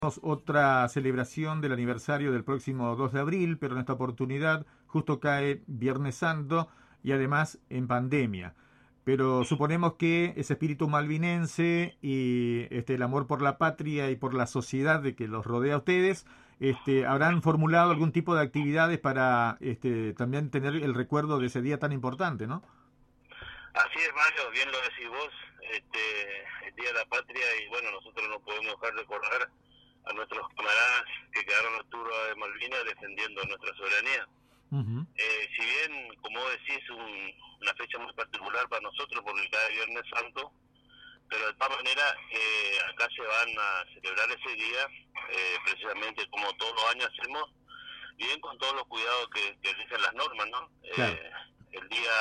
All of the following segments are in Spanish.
Otra celebración del aniversario del próximo 2 de abril, pero en esta oportunidad justo cae Viernes Santo y además en pandemia. Pero suponemos que ese espíritu malvinense y el amor por la patria y por la sociedad de que los rodea a ustedes, habrán formulado algún tipo de actividades para también tener el recuerdo de ese día tan importante, ¿no? Así es, Mario, bien lo decís vos, el Día de la Patria, y bueno, nosotros no podemos dejar de recordar a nuestros camaradas que quedaron en altura de Malvinas defendiendo nuestra soberanía. Uh-huh. Si bien, como decís, una fecha muy particular para nosotros porque cae Viernes Santo, pero de todas maneras acá se van a celebrar ese día, precisamente como todos los años hacemos, bien con todos los cuidados que dicen las normas, ¿no? Claro. El día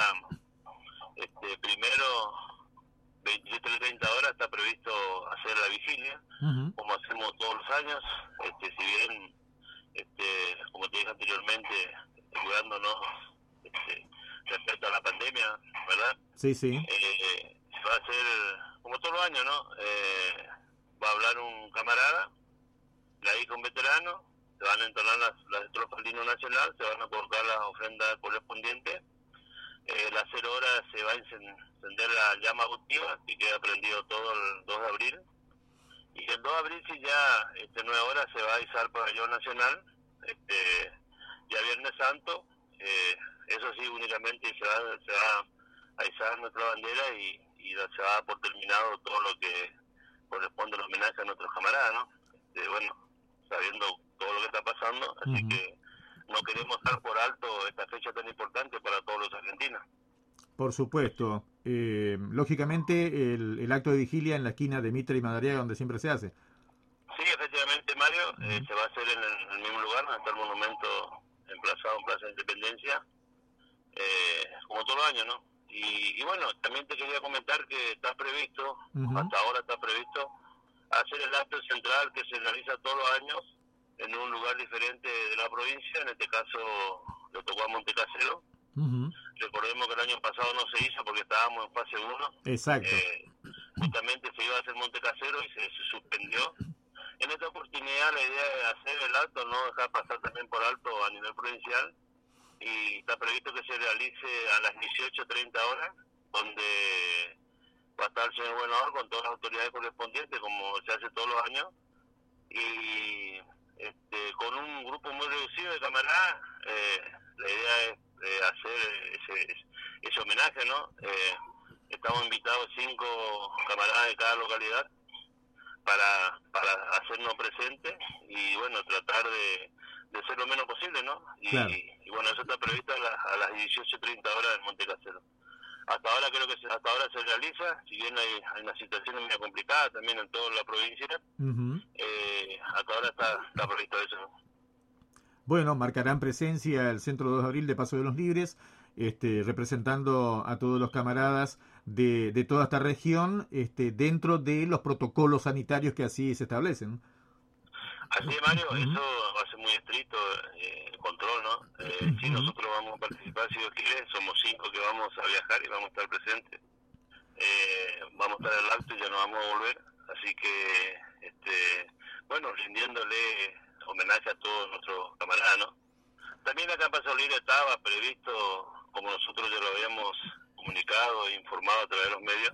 primero, 23:30 horas, está previsto hacer la vigilia, Uh-huh. como hacemos todos los años, si bien, como te dije anteriormente, cuidándonos respecto a la pandemia, ¿verdad? Sí, sí. Va a ser, como todos los años, ¿no? Va a hablar un camarada, de ahí con veterano, se van a entonar las estrofas del himno nacional, se van a colocar las ofrendas correspondientes. Las 0 horas se va a encender la llama votiva, que queda prendido todo el 2 de abril. Y el 2 de abril, si ya 9 horas, se va a izar por el pabellón nacional. Ya Viernes Santo, eso sí, únicamente se va a izar nuestra bandera y se va por terminado todo lo que corresponde al homenaje a nuestros camaradas, ¿no? Bueno, sabiendo todo lo que está pasando, así Uh-huh. que no queremos dar por alto esta fecha tan importante para todos los argentinos. Por supuesto. Lógicamente, el acto de vigilia en la esquina de Mitre y Madariaga, donde siempre se hace. Sí, efectivamente, Mario, Uh-huh. se va a hacer en el mismo lugar, donde está el monumento emplazado en Plaza de Independencia, como todos los años, ¿no? Y bueno, también te quería comentar que está previsto, Uh-huh. hasta ahora está previsto, hacer el acto central que se realiza todos los años en un lugar diferente de la provincia, en este caso le tocó a Montecasero. Uh-huh. Recordemos que el año pasado no se hizo porque estábamos en fase 1. Exacto. Justamente se iba a hacer Montecasero y se suspendió. En esta oportunidad la idea es hacer el acto, no dejar pasar también por alto a nivel provincial, y está previsto que se realice a las 18:30 horas, donde va a estar el señor gobernador con todas las autoridades correspondientes, como se hace todos los años, y con un grupo muy reducido de camaradas. La idea es hacer ese homenaje, ¿no? Estamos invitados 5 camaradas de cada localidad para hacernos presentes y bueno, tratar de ser lo menos posible, ¿no? Claro. Y bueno, eso está previsto a las 18:30 horas en Montecasero. Hasta ahora creo que hasta ahora se realiza, si bien hay una situación muy complicada también en toda la provincia, Uh-huh. hasta ahora está previsto eso, ¿no? Bueno, marcarán presencia el Centro 2 de Abril de Paso de los Libres, representando a todos los camaradas de toda esta región, dentro de los protocolos sanitarios que así se establecen. Así es, Mario, Uh-huh. eso va a ser muy estricto, el control, ¿no? Sí, Uh-huh. nosotros vamos a participar, si Dios quiere, somos 5 que vamos a viajar y vamos a estar presentes. Vamos a estar en el acto y ya nos vamos a volver, así que, bueno, rindiéndole homenaje a todos nuestros camaradas, ¿no? También acá en Paso Libre estaba previsto, como nosotros ya lo habíamos comunicado e informado a través de los medios,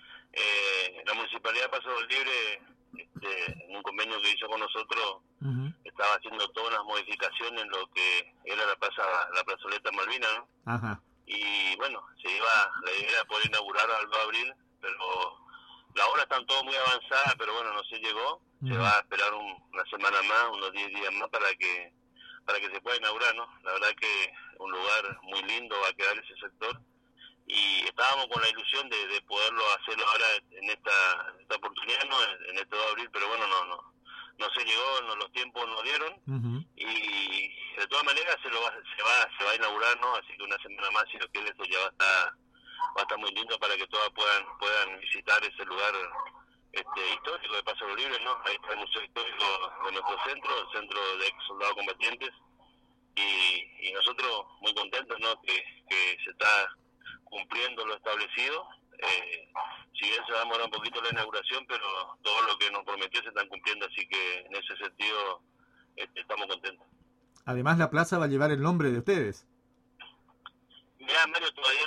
la Municipalidad de Paso Libre, en un convenio que hizo con nosotros, Uh-huh. estaba haciendo todas unas modificaciones en lo que era la plazoleta Malvina, ¿no? Ajá. Y bueno, la idea era poder inaugurar al 2 de abril, pero la obra está todo muy avanzada, pero bueno, no se llegó. Se Uh-huh. va a esperar una semana más, unos 10 días más para que se pueda inaugurar, ¿no? La verdad que un lugar muy lindo va a quedar ese sector, y estábamos con la ilusión de poderlo hacerlo ahora en esta oportunidad, ¿no? En este 2 de abril, pero bueno, no se llegó, los tiempos no dieron, Uh-huh. y de todas maneras se va a inaugurar, ¿no? Así que una semana más, si lo quiere, eso ya va a estar muy lindo para que todas puedan visitar ese lugar histórico de Paso Libre, ¿no? Ahí está el museo histórico de nuestro centro, el centro de ex soldados combatientes, y nosotros muy contentos, ¿no? Que se está cumpliendo lo establecido, Si bien se va a demorar un poquito la inauguración, pero todo lo que nos prometió se están cumpliendo, así que en ese sentido estamos contentos. Además, la plaza va a llevar el nombre de ustedes. Mira, Mario, todavía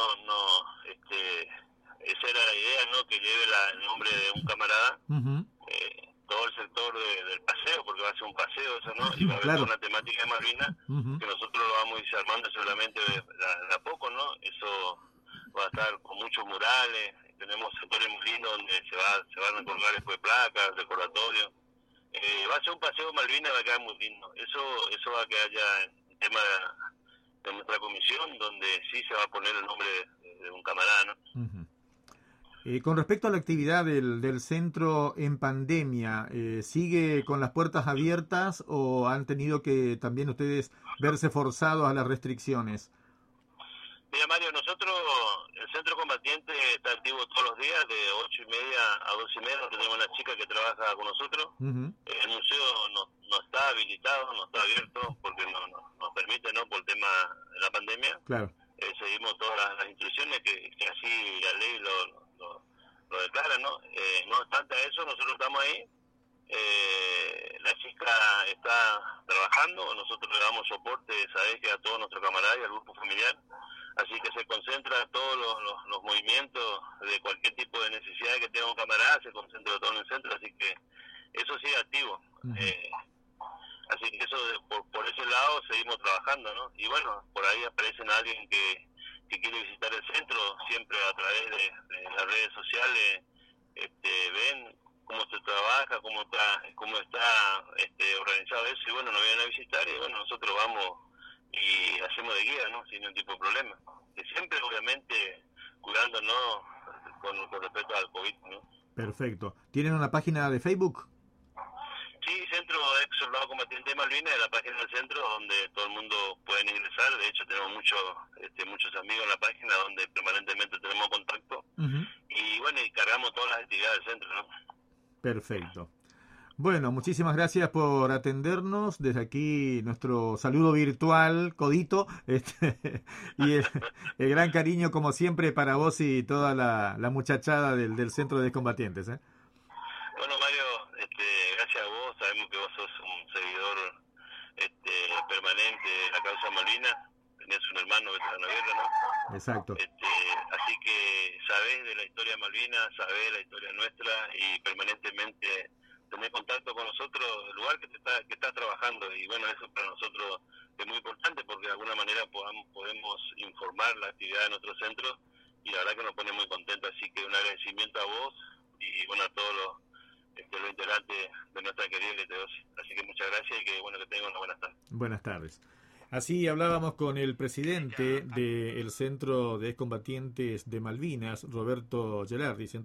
esa era la idea, ¿no? Que lleve el nombre de un camarada, todo el sector del paseo, porque va a ser un paseo eso, ¿no? Y va a haber toda una temática de Malvinas, que nosotros lo vamos a ir armando seguramente de a poco, ¿no? Eso va a estar con muchos murales, tenemos sectores muy lindos donde se van a colgar después placas, recordatorios. Va a ser un paseo Malvinas, va a quedar muy lindo. Eso va a quedar ya en tema de nuestra comisión, donde sí se va a poner el nombre de un camarada, ¿no? Con respecto a la actividad del centro en pandemia, ¿sigue con las puertas abiertas o han tenido que también ustedes verse forzados a las restricciones? Mira, Mario, nosotros, el centro combatiente está activo todos los días, de 8:30 a 12:30, tenemos una chica que trabaja con nosotros. El museo no está habilitado, no está abierto, porque no nos permite, ¿no? Por el tema de la pandemia. Claro. Seguimos todas las instrucciones que así la ley lo declara, ¿no? No obstante a eso, nosotros estamos ahí. La chica está trabajando, nosotros le damos soporte, sabés, que a todos nuestros camaradas y al grupo familiar, así que se concentra todos los movimientos de cualquier tipo de necesidad que tenga un camarada, se concentra todo en el centro, así que eso sigue activo. Así que eso, por ese lado seguimos trabajando, ¿no? Y bueno, por ahí aparecen alguien que quiere visitar el centro, siempre a través de las redes sociales ven cómo se trabaja, cómo está organizado eso, y bueno, nos vienen a visitar y bueno, nosotros vamos y hacemos de guía, ¿no? Sin ningún tipo de problema. Y siempre, obviamente, cuidándonos con respecto al COVID, ¿no? Perfecto. ¿Tienen una página de Facebook? Sí, Centro Ex Soldado Combatiente de Malvinas, es la página del centro donde todo el mundo puede ingresar. De hecho, tenemos muchos amigos en la página donde permanentemente tenemos contacto. Y bueno, y cargamos todas las actividades del centro, ¿no? Perfecto. Bueno, muchísimas gracias por atendernos. Desde aquí nuestro saludo virtual, Codito, y el gran cariño, como siempre, para vos y toda la muchachada del Centro de Combatientes. Bueno, Mario, gracias a vos. Sabemos que vos sos un seguidor permanente de la causa Malvinas. Tenés un hermano veterano de guerra, ¿no? Exacto. Así que sabés de la historia de Malvinas, sabés de la historia nuestra y permanentemente tenés contacto con nosotros, el lugar que estás trabajando. Y bueno, eso para nosotros es muy importante porque de alguna manera podemos informar la actividad de nuestro centro y la verdad que nos pone muy contentos. Así que un agradecimiento a vos y bueno, a todos los integrantes de nuestra querida LT12. Así que muchas gracias y que bueno, que tengan una buena tarde. Buenas tardes. Así hablábamos con el presidente del Centro de Excombatientes de Malvinas, Roberto Gelardi.